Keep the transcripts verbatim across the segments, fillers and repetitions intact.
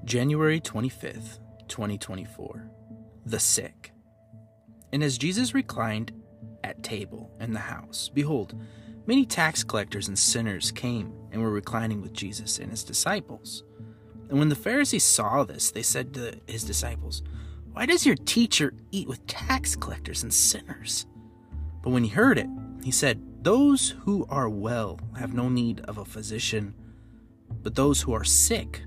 January twenty-fifth, twenty twenty-four. The sick. And as Jesus reclined at table in the house, behold, many tax collectors and sinners came and were reclining with Jesus and his disciples. And when the Pharisees saw this, they said to his disciples, "Why does your teacher eat with tax collectors and sinners?" But when he heard it, he said, "Those who are well have no need of a physician, but those who are sick.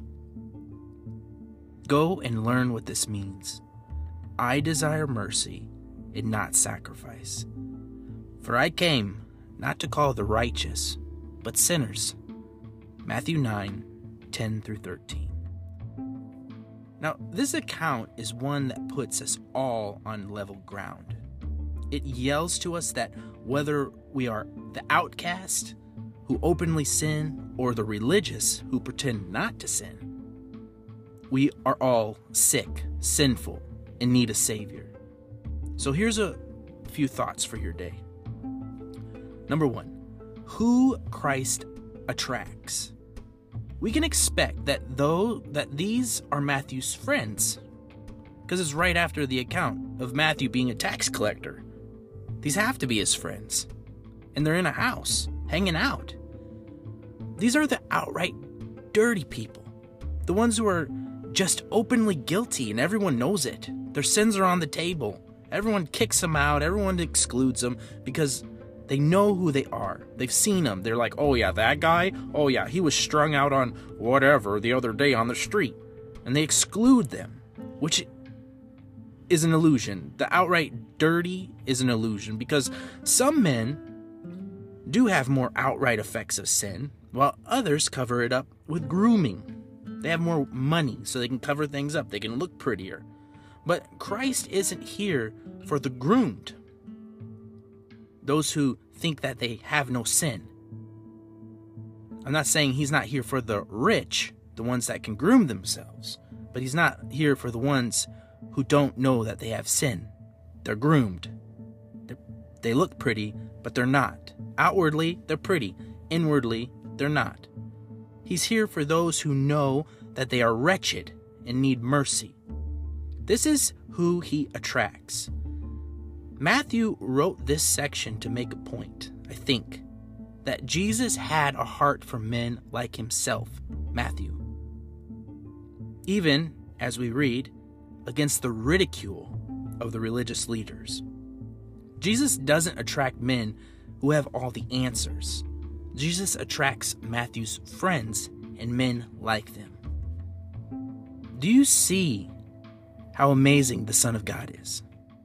Go and learn what this means. I desire mercy and not sacrifice. For I came not to call the righteous, but sinners." Matthew nine, ten through thirteen. Now, this account is one that puts us all on level ground. It yells to us that whether we are the outcast who openly sin or the religious who pretend not to sin, we are all sick, sinful, and need a Savior. So here's a few thoughts for your day. Number one, who Christ attracts. We can expect that though that these are Matthew's friends, because it's right after the account of Matthew being a tax collector. These have to be his friends, and they're in a house, hanging out. These are the outright dirty people, the ones who are just openly guilty and everyone knows it. Their sins are on the table. Everyone kicks them out. Everyone excludes them because they know who they are. They've seen them. They're like, "Oh yeah, that guy? Oh yeah, he was strung out on whatever the other day on the street." And they exclude them, which is an illusion. The outright dirty is an illusion because some men do have more outright effects of sin, while others cover it up with grooming. They have more money, so they can cover things up. They can look prettier. But Christ isn't here for the groomed, those who think that they have no sin. I'm not saying he's not here for the rich, the ones that can groom themselves, but he's not here for the ones who don't know that they have sin. They're groomed. They're, they look pretty, but they're not. Outwardly, they're pretty. Inwardly, they're not. He's here for those who know that they are wretched and need mercy. This is who he attracts. Matthew wrote this section to make a point, I think, that Jesus had a heart for men like himself, Matthew. Even, as we read, against the ridicule of the religious leaders. Jesus doesn't attract men who have all the answers. Jesus attracts Matthew's friends and men like them. Do you see how amazing the Son of God is?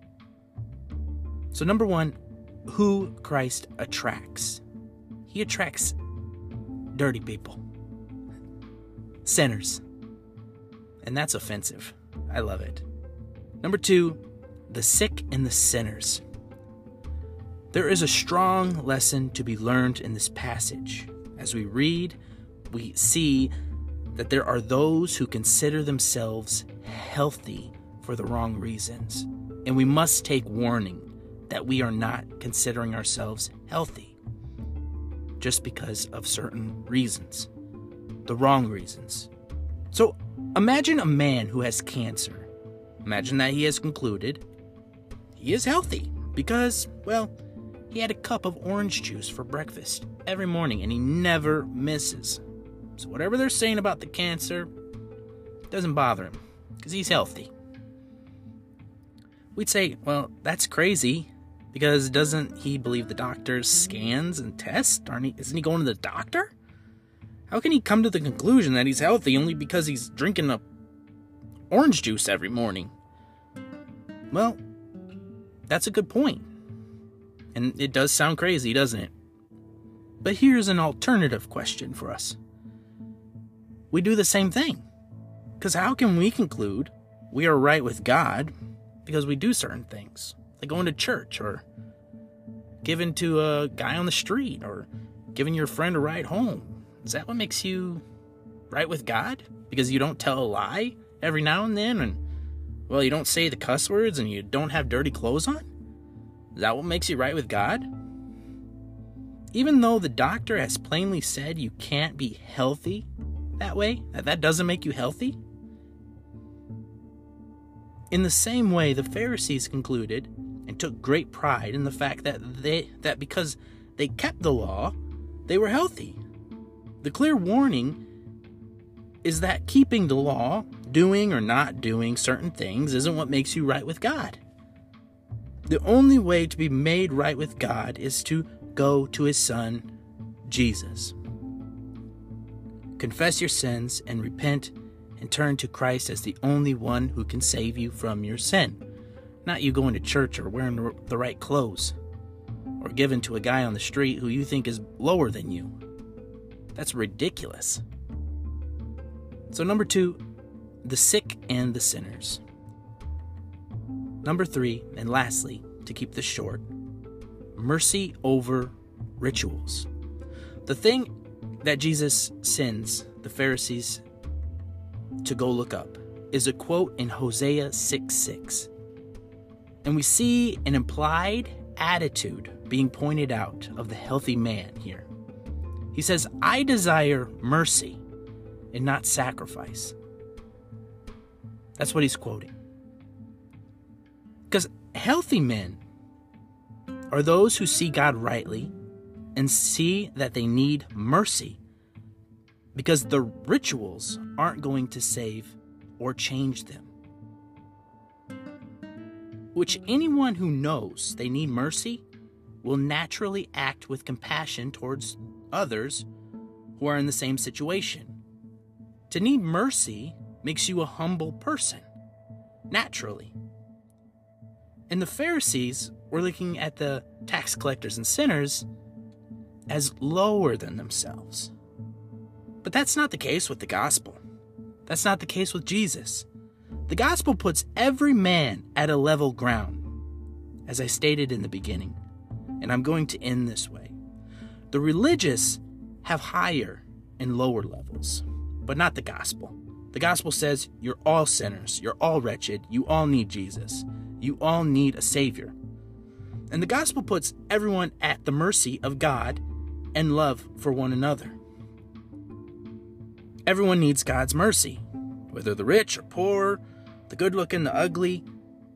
So number one, who Christ attracts. He attracts dirty people, sinners, and that's offensive. I love it. Number two, the sick and the sinners. There is a strong lesson to be learned in this passage. As we read, we see that there are those who consider themselves healthy for the wrong reasons. And we must take warning that we are not considering ourselves healthy just because of certain reasons, the wrong reasons. So imagine a man who has cancer. Imagine that he has concluded he is healthy because, well, he had a cup of orange juice for breakfast every morning and he never misses. So whatever they're saying about the cancer doesn't bother him because he's healthy. We'd say, well, that's crazy because doesn't he believe the doctor's scans and tests? Aren't he, isn't he going to the doctor? How can he come to the conclusion that he's healthy only because he's drinking a orange juice every morning? Well, that's a good point. And it does sound crazy, doesn't it? But here's an alternative question for us. We do the same thing. Because how can we conclude we are right with God because we do certain things? Like going to church or giving to a guy on the street or giving your friend a ride home. Is that what makes you right with God? Because you don't tell a lie every now and then and, well, you don't say the cuss words and you don't have dirty clothes on? Is that what makes you right with God? Even though the doctor has plainly said you can't be healthy that way, that that doesn't make you healthy, In the same way, the Pharisees concluded and took great pride in the fact that they that because they kept the law, they were healthy. The clear warning is that keeping the law, doing or not doing certain things, isn't what makes you right with God. The only way to be made right with God is to go to his Son, Jesus. Confess your sins and repent and turn to Christ as the only one who can save you from your sin. Not you going to church or wearing the right clothes or giving to a guy on the street who you think is lower than you. That's ridiculous. So number two, the sick and the sinners. Number three, and lastly, to keep this short, mercy over rituals. The thing that Jesus sends the Pharisees to go look up is a quote in Hosea six six. And we see an implied attitude being pointed out of the healthy man here. He says, I desire mercy and not sacrifice. That's what he's quoting. Because healthy men are those who see God rightly and see that they need mercy, because the rituals aren't going to save or change them. Which anyone who knows they need mercy will naturally act with compassion towards others who are in the same situation. To need mercy makes you a humble person, naturally. And the Pharisees were looking at the tax collectors and sinners as lower than themselves. But that's not the case with the gospel. That's not the case with Jesus. The gospel puts every man at a level ground, as I stated in the beginning, and I'm going to end this way. The religious have higher and lower levels, but not the gospel. The gospel says you're all sinners, you're all wretched, you all need Jesus, you all need a Savior. And the gospel puts everyone at the mercy of God and love for one another. Everyone needs God's mercy, whether the rich or poor, the good-looking, the ugly,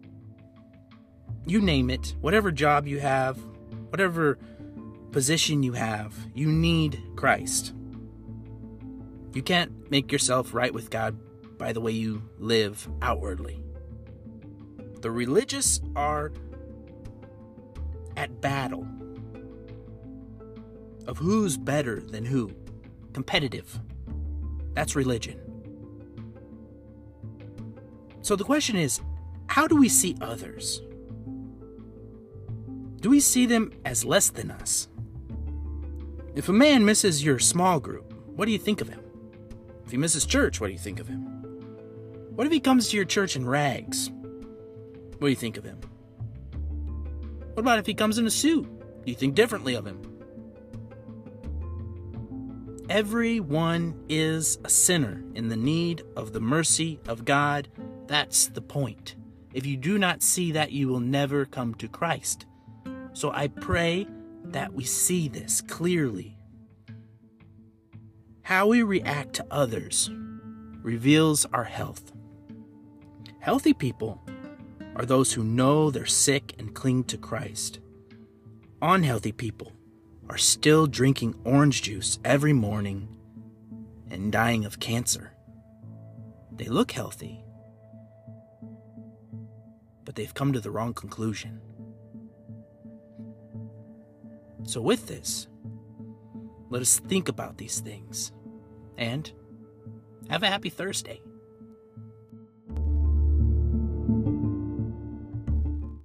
you name it, whatever job you have, whatever position you have, you need Christ. You can't make yourself right with God by the way you live outwardly. The religious are at battle of who's better than who. Competitive. That's religion. So the question is, how do we see others? Do we see them as less than us? If a man misses your small group, what do you think of him? If he misses church, what do you think of him? What if he comes to your church in rags? What do you think of him? What about if he comes in a suit? Do you think differently of him? Everyone is a sinner in the need of the mercy of God. That's the point. If you do not see that, you will never come to Christ. So I pray that we see this clearly. How we react to others reveals our health. Healthy people are those who know they're sick and cling to Christ. Unhealthy people are still drinking orange juice every morning and dying of cancer. They look healthy, but they've come to the wrong conclusion. So with this, let us think about these things and have a happy Thursday.